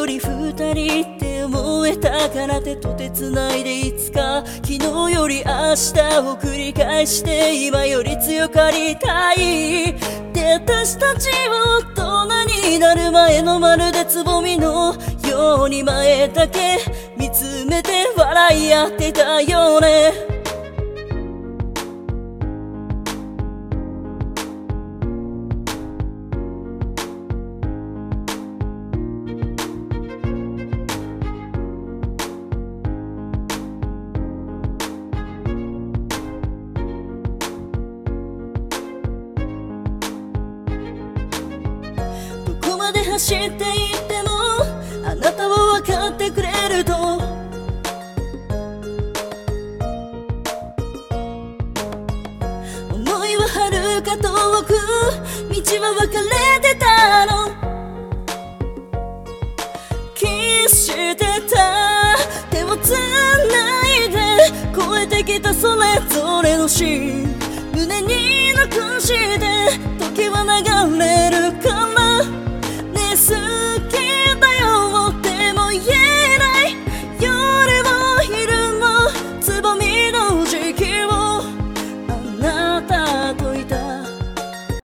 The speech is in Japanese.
より二人って思えたから手と手繋いでいつか昨日より明日を繰り返して今より強くありたいで私たちは大人になる前のまるでつぼみのように前だけ見つめて笑い合ってたよね走っていってもあなたは分かってくれると思いは遥か遠く道は分かれてたのキスしてた手をつないで越えてきたそれぞれのシーン胸に残して